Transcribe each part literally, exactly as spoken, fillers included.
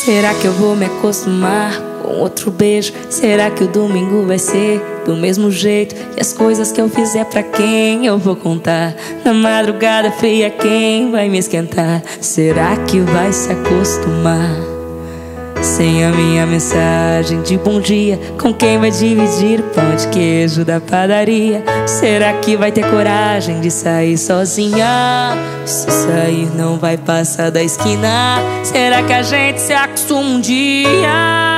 Será que eu vou me acostumar com outro beijo? Será que o domingo vai ser do mesmo jeito? E as coisas que eu fizer pra quem eu vou contar? Na madrugada fria quem vai me esquentar? Será que vai se acostumar sem a minha mensagem de bom dia? Com quem vai dividir pão de queijo da padaria? Será que vai ter coragem de sair sozinha? Se sair não vai passar da esquina. Será que a gente se acostuma um dia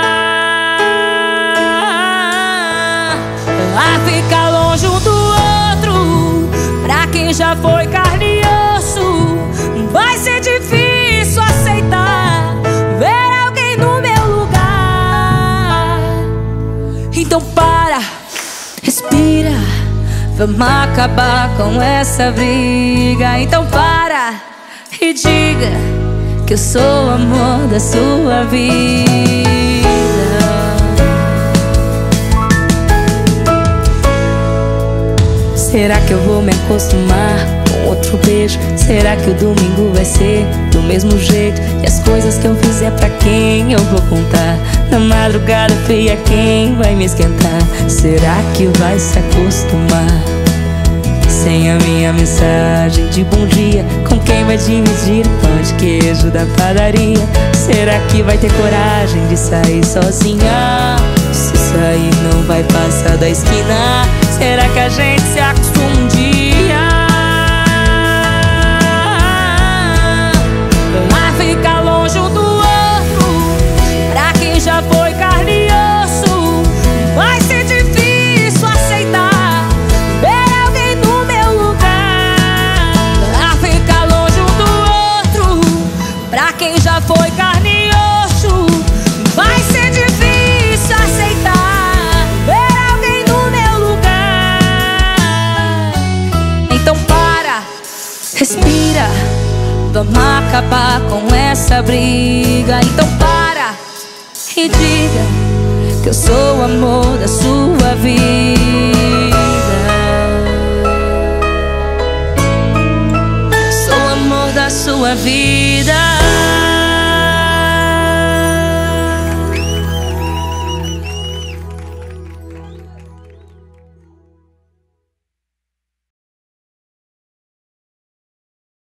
a ficar longe um do outro? Pra quem já foi carne e osso, vai ser difícil aceitar ver alguém no meu lugar. Então para, respira, vamos acabar com essa briga. Então para e diga que eu sou o amor da sua vida. Será que eu vou me acostumar com outro beijo? Será que o domingo vai ser do mesmo jeito? E as coisas que eu fizer pra quem eu vou contar? Na madrugada fria quem vai me esquentar? Será que vai se acostumar sem a minha mensagem de bom dia? Com quem vai dividir pão de queijo da padaria? Será que vai ter coragem de sair sozinha? Se sair não vai passar da esquina. Será que a gente se acostuma um dia a ficar longe um do outro? Pra quem já foi carne e osso, vai ser difícil aceitar ver alguém no meu lugar. A ficar longe um do outro, pra quem já foi carne e osso, vai ser difícil aceitar ver alguém no meu lugar. Então para, respira, vamos acabar com essa briga. Então para e diga que eu sou o amor da sua vida. Sou o amor da sua vida.